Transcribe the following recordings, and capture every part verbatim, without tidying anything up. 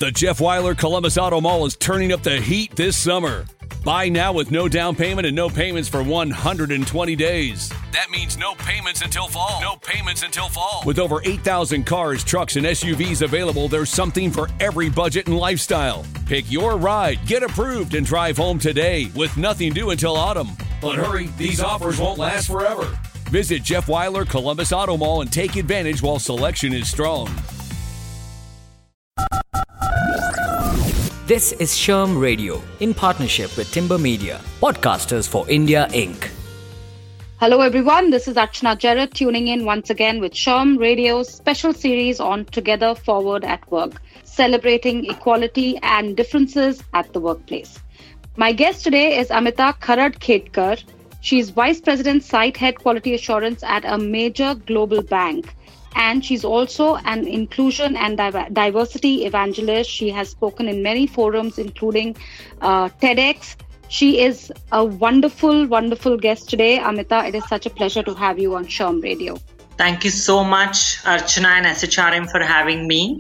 The Jeff Weiler Columbus Auto Mall is turning up the heat this summer. Buy now with no down payment and no payments for one hundred twenty days. That means no payments until fall. No payments until fall. With over eight thousand cars, trucks, and S U Vs available, there's something for every budget and lifestyle. Pick your ride, get approved, and drive home today with nothing due until autumn. But hurry, these offers won't last forever. Visit Jeff Weiler Columbus Auto Mall and take advantage while selection is strong. This is Sherm Radio in partnership with Timber Media, Podcasters for India, Incorporated. Hello everyone, this is Archana Jarrett tuning in once again with Sherm Radio's special series on Together Forward at Work, celebrating equality and differences at the workplace. My guest today is Amita Kharad-Khetkar. She's Vice President Site Head Quality Assurance at a major global bank. And she's also an inclusion and diversity evangelist. She has spoken in many forums, including uh, TEDx. She is a wonderful, wonderful guest today. Amita, it is such a pleasure to have you on Sherm Radio. Thank you so much, Archana and S H R M, for having me.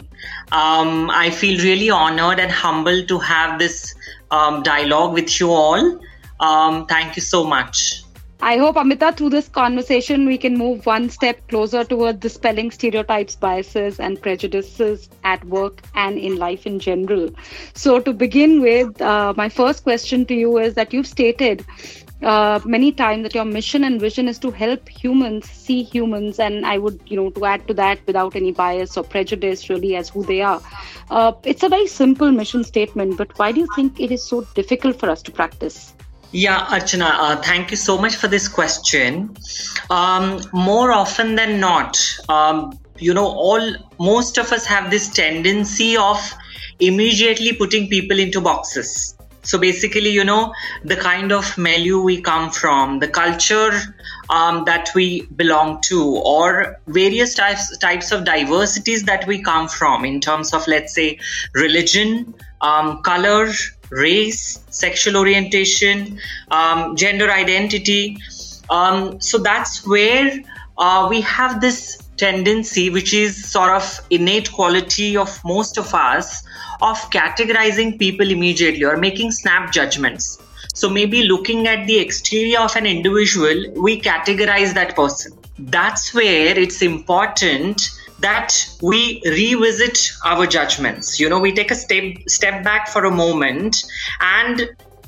Um, I feel really honored and humbled to have this um, dialogue with you all. Um, thank you so much. I hope, Amita, through this conversation, we can move one step closer toward dispelling stereotypes, biases, and prejudices at work and in life in general. So to begin with, uh, my first question to you is that you've stated uh, many times that your mission and vision is to help humans see humans. And I would, you know, to add to that, without any bias or prejudice really as who they are. Uh, it's a very simple mission statement, but why do you think it is so difficult for us to practice? Yeah, Archana, uh, thank you so much for this question. Um, more often than not, um, you know, all most of us have this tendency of immediately putting people into boxes. So basically, you know, the kind of milieu we come from, the culture um, that we belong to, or various types types of diversities that we come from in terms of, let's say, religion, um, color, race, sexual orientation, um, gender identity. Um, so that's where uh, we have this tendency, which is sort of innate quality of most of us, of categorizing people immediately or making snap judgments. So maybe looking at the exterior of an individual, we categorize that person. That's where it's important that we revisit our judgments. You know, we take a step step back for a moment and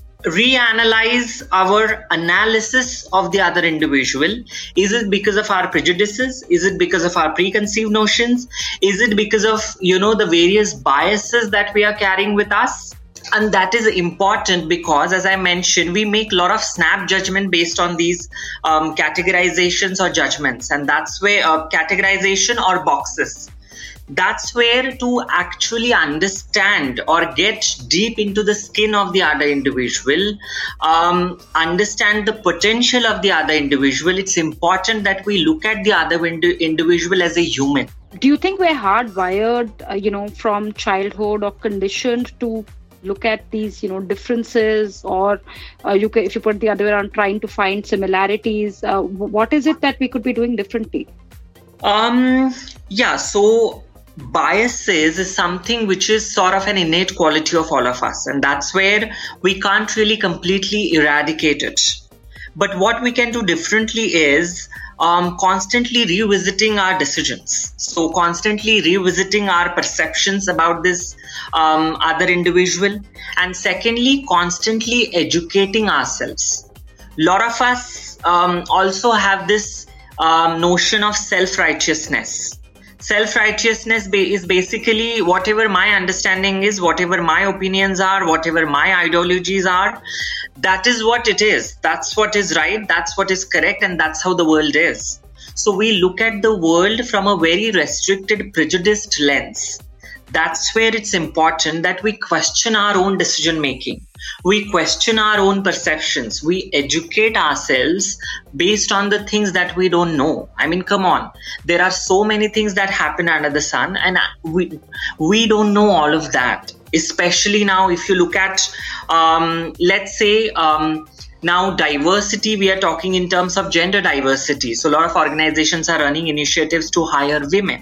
reanalyze our analysis of the other individual. Is it because of our prejudices? Is it because of our preconceived notions? Is it because of, you know, the various biases that we are carrying with us? And that is important because, as I mentioned, we make a lot of snap judgment based on these um, categorizations or judgments. And that's where uh, categorization or boxes. That's where to actually understand or get deep into the skin of the other individual, um, understand the potential of the other individual. It's important that we look at the other ind- individual as a human. Do you think we're hardwired, uh, you know, from childhood or conditioned to look at these, you know, differences, or uh, you can, if you put the other way around, trying to find similarities? Uh, what is it that we could be doing differently? Um, yeah, so biases is something which is sort of an innate quality of all of us. And that's where we can't really completely eradicate it. But what we can do differently is Um, constantly revisiting our decisions. So constantly revisiting our perceptions about this um, other individual. And secondly, constantly educating ourselves. A lot of us um, also have this um, notion of self-righteousness. Self-righteousness ba- is basically whatever my understanding is, whatever my opinions are, whatever my ideologies are, that is what it is. That's what is right. That's what is correct. And that's how the world is. So we look at the world from a very restricted, prejudiced lens. That's where it's important that we question our own decision making. We question our own perceptions. We educate ourselves based on the things that we don't know. I mean, come on. There are so many things that happen under the sun, and we we don't know all of that. Especially now, if you look at, um, let's say, um, now diversity, we are talking in terms of gender diversity. So a lot of organizations are running initiatives to hire women.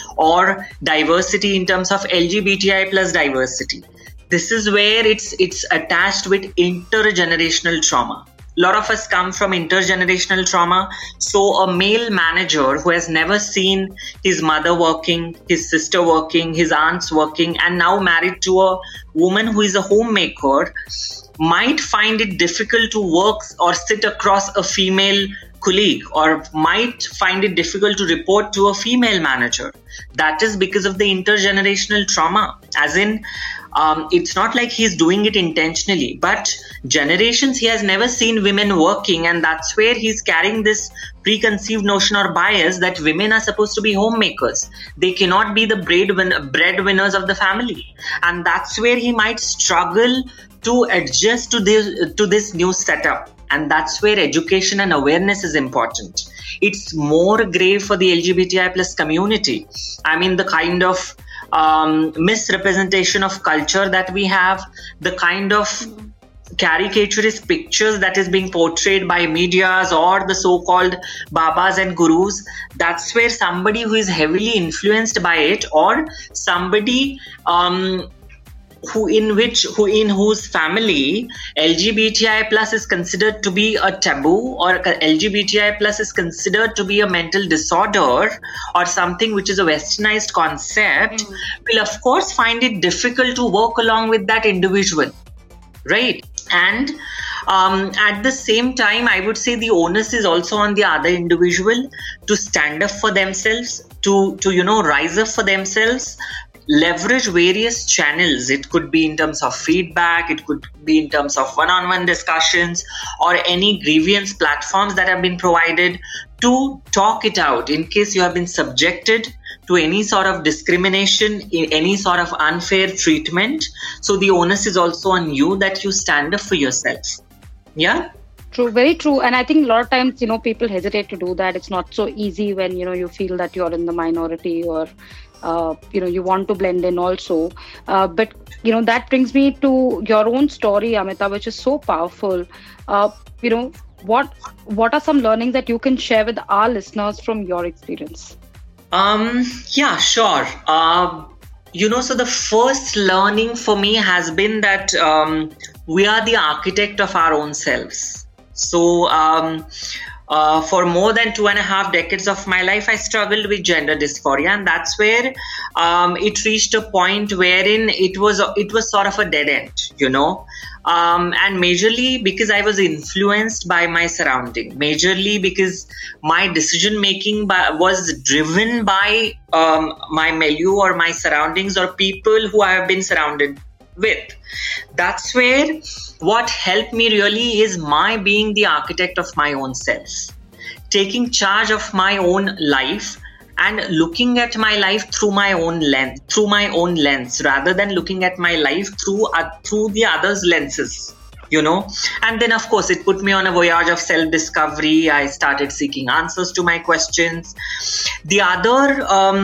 or diversity in terms of L G B T I plus diversity. This is where it's it's attached with intergenerational trauma. A lot of us come from intergenerational trauma. So a male manager who has never seen his mother working, his sister working, his aunts working, and now married to a woman who is a homemaker, might find it difficult to work or sit across a female colleague, or might find it difficult to report to a female manager. That is because of the intergenerational trauma. As in, um, it's not like he's doing it intentionally, but generations he has never seen women working, and that's where he's carrying this preconceived notion or bias that women are supposed to be homemakers. They cannot be the breadwin- breadwinners of the family. And that's where he might struggle to adjust to this, to this new setup. And that's where education and awareness is important. It's more grave for the L G B T I plus community. I mean, the kind of um, misrepresentation of culture that we have, the kind of caricaturist pictures that is being portrayed by medias or the so-called babas and gurus, that's where somebody who is heavily influenced by it, or somebody um, who in which who in whose family L G B T I plus is considered to be a taboo, or L G B T I plus is considered to be a mental disorder or something which is a westernized concept, mm. will of course find it difficult to work along with that individual, right? And um, at the same time, I would say the onus is also on the other individual to stand up for themselves, to to you know rise up for themselves, leverage various channels. It could be in terms of feedback, it could be in terms of one-on-one discussions, or any grievance platforms that have been provided to talk it out in case you have been subjected to any sort of discrimination, any sort of unfair treatment. So the onus is also on you that you stand up for yourself. Yeah? True, very true. And I think a lot of times, you know, people hesitate to do that. It's not so easy when, you know, you feel that you're in the minority, or Uh, you know, you want to blend in also. Uh, but, you know, that brings me to your own story, Amita, which is so powerful. Uh, you know, what what are some learnings that you can share with our listeners from your experience? Um, yeah, sure. Uh, you know, so the first learning for me has been that um, we are the architect of our own selves. So, um, Uh, for more than two and a half decades of my life, I struggled with gender dysphoria, and that's where um, it reached a point wherein it was it was sort of a dead end, you know, um, and majorly because I was influenced by my surrounding, majorly because my decision making by, was driven by um, my milieu or my surroundings or people who I have been surrounded with. That's where what helped me really is my being the architect of my own self, taking charge of my own life and looking at my life through my own lens, through my own lens, rather than looking at my life through uh, through the others' lenses, you know. And then, of course, it put me on a voyage of self-discovery. I started seeking answers to my questions. The other um,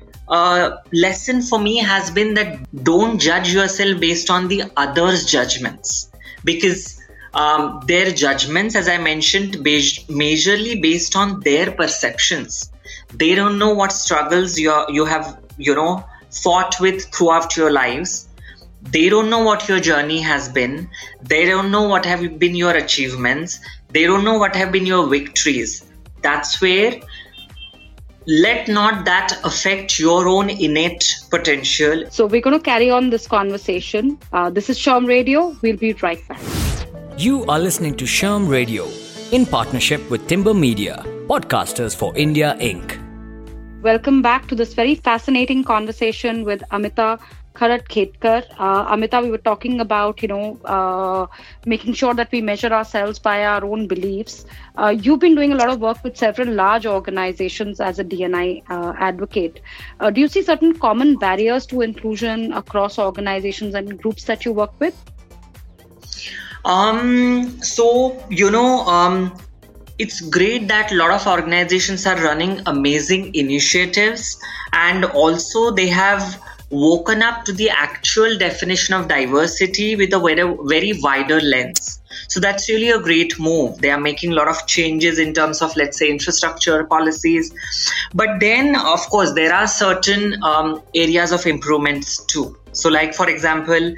Uh, lesson for me has been that don't judge yourself based on the others' judgments, because um, their judgments, as I mentioned, based, majorly based on their perceptions. They don't know what struggles you you have you know fought with throughout your lives. They don't know what your journey has been. They don't know what have been your achievements. They don't know what have been your victories. That's where let not that affect your own innate potential. So we're going to carry on this conversation. Uh, this is Sharm Radio. We'll be right back. You are listening to Sharm Radio in partnership with Timber Media, podcasters for India Incorporated. Welcome back to this very fascinating conversation with Amita Kharatkhetkar. Uh, Amita, we were talking about, you know, uh, making sure that we measure ourselves by our own beliefs. Uh, you've been doing a lot of work with several large organizations as a D and I uh, advocate. Uh, do you see certain common barriers to inclusion across organizations and groups that you work with? Um, so, you know, um, it's great that a lot of organizations are running amazing initiatives, and also they have woken up to the actual definition of diversity with a very, very wider lens. So that's really a great move. They are making a lot of changes in terms of, let's say, infrastructure policies. But then, of course, there are certain um, areas of improvements too. So like, for example,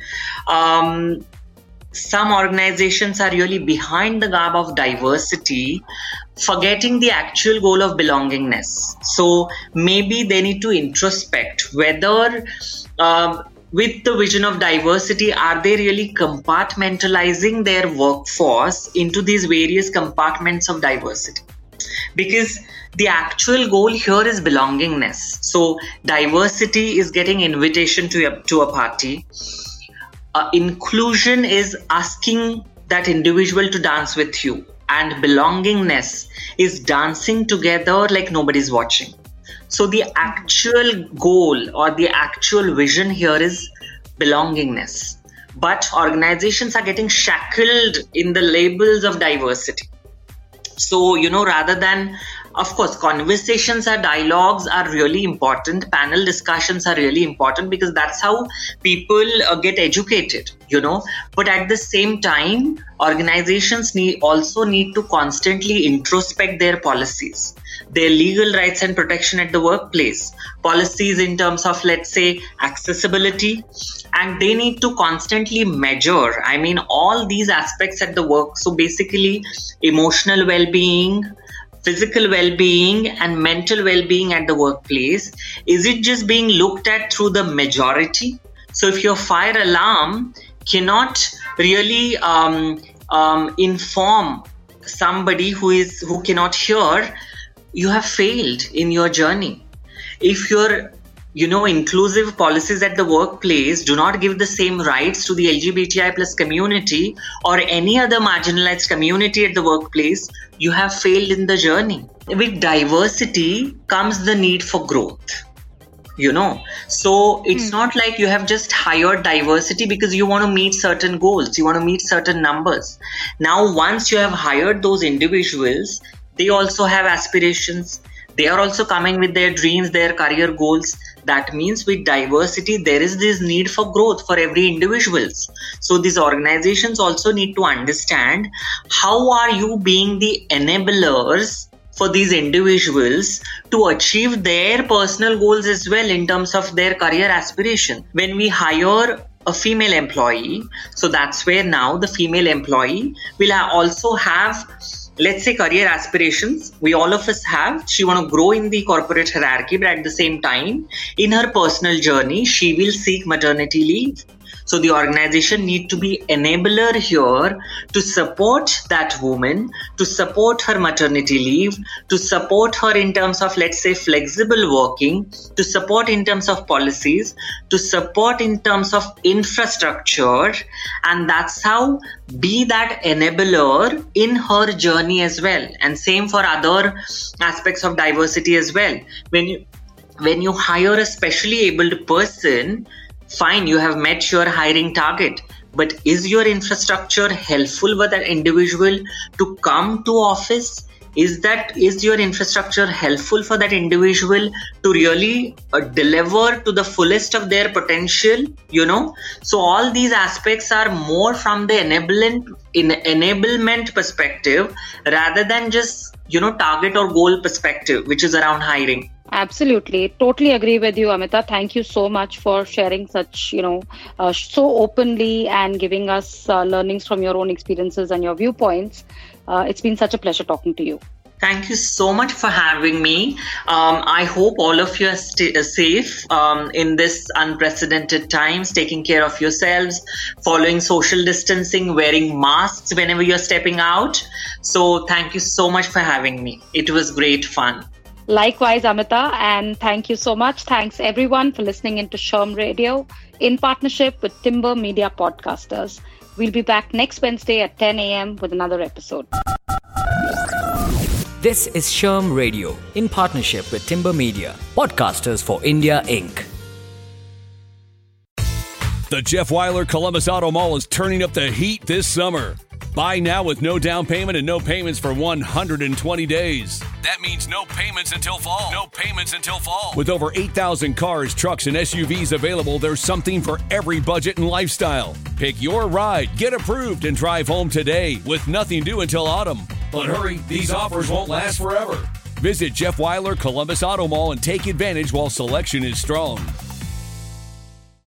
um, some organizations are really behind the garb of diversity, forgetting the actual goal of belongingness. So maybe they need to introspect whether um, with the vision of diversity, are they really compartmentalizing their workforce into these various compartments of diversity? Because the actual goal here is belongingness. So diversity is getting invitation to a, to a party. Uh, inclusion is asking that individual to dance with you. And belongingness is dancing together like nobody's watching. So the actual goal or the actual vision here is belongingness. But organizations are getting shackled in the labels of diversity. So, you know, rather than, of course, conversations or dialogues are really important. Panel discussions are really important because that's how people uh, get educated, you know. But at the same time, organizations need also need to constantly introspect their policies, their legal rights and protection at the workplace, policies in terms of, let's say, accessibility, and they need to constantly measure, I mean, all these aspects at the work. So basically, emotional well-being, physical well-being and mental well-being at the workplace. Is it just being looked at through the majority? So if your fire alarm cannot really um, um, inform somebody who is who cannot hear, you have failed in your journey. If your you know, inclusive policies at the workplace do not give the same rights to the L G B T I plus community or any other marginalized community at the workplace, you have failed in the journey. With diversity comes the need for growth, you know. So it's mm. not like you have just hired diversity because you want to meet certain goals, you want to meet certain numbers. Now, once you have hired those individuals, they also have aspirations. They are also coming with their dreams, their career goals. That means with diversity, there is this need for growth for every individuals. So these organizations also need to understand how are you being the enablers for these individuals to achieve their personal goals as well in terms of their career aspiration. When we hire a female employee, so that's where now the female employee will also have, let's say, career aspirations. We all of us have. She want to grow in the corporate hierarchy, but at the same time, in her personal journey, she will seek maternity leave. So the organization need to be enabler here to support that woman, to support her maternity leave, to support her in terms of, let's say, flexible working, to support in terms of policies, to support in terms of infrastructure. And that's how be that enabler in her journey as well. And same for other aspects of diversity as well. When you, when you hire a specially abled person, fine, you have met your hiring target, but is your infrastructure helpful for that individual to come to office? Is that is your infrastructure helpful for that individual to really uh, deliver to the fullest of their potential? You know, so all these aspects are more from the enablement in enablement perspective rather than just, you know, target or goal perspective, which is around hiring. Absolutely. Totally agree with you, Amita. Thank you so much for sharing such, you know, uh, so openly and giving us uh, learnings from your own experiences and your viewpoints. Uh, it's been such a pleasure talking to you. Thank you so much for having me. Um, I hope all of you are st- safe um, in this unprecedented times, taking care of yourselves, following social distancing, wearing masks whenever you're stepping out. So thank you so much for having me. It was great fun. Likewise, Amita, and thank you so much. Thanks everyone for listening into Sherm Radio in partnership with Timber Media Podcasters. We'll be back next Wednesday at ten a.m. with another episode. This is Sherm Radio in partnership with Timber Media Podcasters for India, Incorporated. The Jeff Weiler Columbus Auto Mall is turning up the heat this summer. Buy now with no down payment and no payments for one hundred twenty days. That means no payments until fall. No payments until fall. With over eight thousand cars, trucks, and S U Vs available, there's something for every budget and lifestyle. Pick your ride, get approved, and drive home today with nothing due until autumn. But hurry, these offers won't last forever. Visit Jeff Weiler Columbus Auto Mall and take advantage while selection is strong.